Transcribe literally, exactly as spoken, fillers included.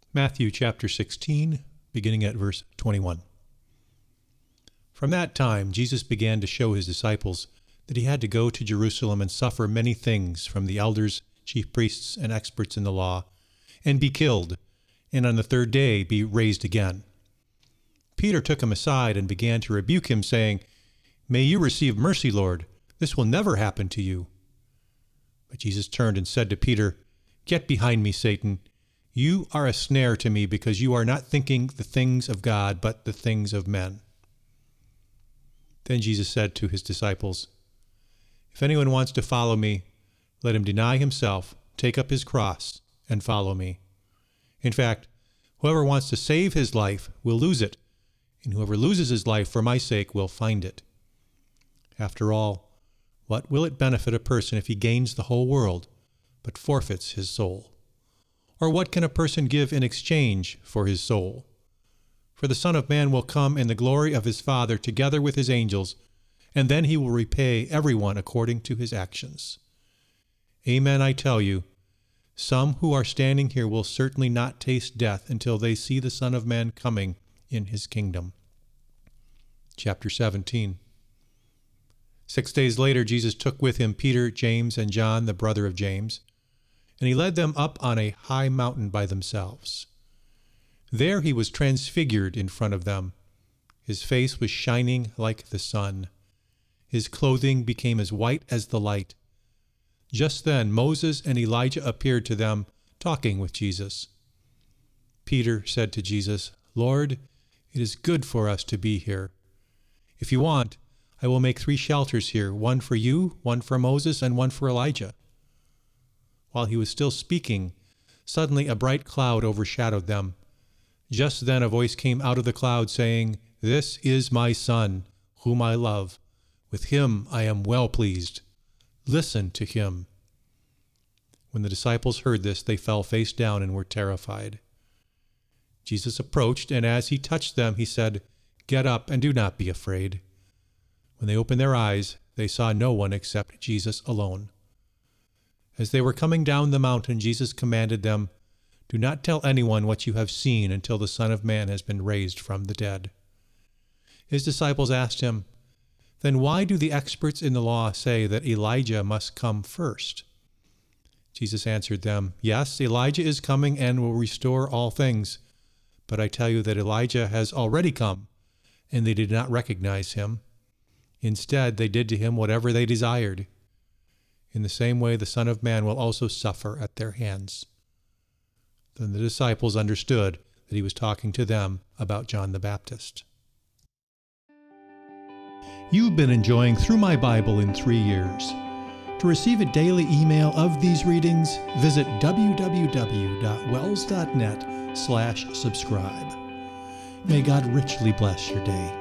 Matthew chapter sixteen, beginning at verse twenty-one. From that time Jesus began to show his disciples that he had to go to Jerusalem and suffer many things from the elders, chief priests, and experts in the law, and be killed, and on the third day be raised again. Peter took him aside and began to rebuke him, saying, "May you receive mercy, Lord. This will never happen to you." But Jesus turned and said to Peter, "Get behind me, Satan. You are a snare to me because you are not thinking the things of God, but the things of men." Then Jesus said to his disciples, "If anyone wants to follow me, let him deny himself, take up his cross, and follow me. In fact, whoever wants to save his life will lose it, and whoever loses his life for my sake will find it. After all, what will it benefit a person if he gains the whole world, but forfeits his soul? Or what can a person give in exchange for his soul? For the Son of Man will come in the glory of his Father together with his angels, and then he will repay everyone according to his actions. Amen, I tell you, some who are standing here will certainly not taste death until they see the Son of Man coming in his kingdom." Chapter seventeen. Six days later, Jesus took with him Peter, James, and John, the brother of James, and he led them up on a high mountain by themselves. There he was transfigured in front of them. His face was shining like the sun. His clothing became as white as the light. Just then Moses and Elijah appeared to them, talking with Jesus. Peter said to Jesus, "Lord, it is good for us to be here. If you want, I will make three shelters here, one for you, one for Moses, and one for Elijah." While he was still speaking, suddenly a bright cloud overshadowed them. Just then a voice came out of the cloud saying, "This is my Son, whom I love. With him I am well pleased. Listen to him." When the disciples heard this, they fell face down and were terrified. Jesus approached, and as he touched them, he said, "Get up and do not be afraid." When they opened their eyes, they saw no one except Jesus alone. As they were coming down the mountain, Jesus commanded them, "Do not tell anyone what you have seen until the Son of Man has been raised from the dead." His disciples asked him, "Then why do the experts in the law say that Elijah must come first?" Jesus answered them, "Yes, Elijah is coming and will restore all things. But I tell you that Elijah has already come, and they did not recognize him. Instead, they did to him whatever they desired. In the same way, the Son of Man will also suffer at their hands." Then the disciples understood that he was talking to them about John the Baptist. You've been enjoying Through My Bible in Three Years. To receive a daily email of these readings, visit w w w dot wells dot net slash subscribe. May God richly bless your day.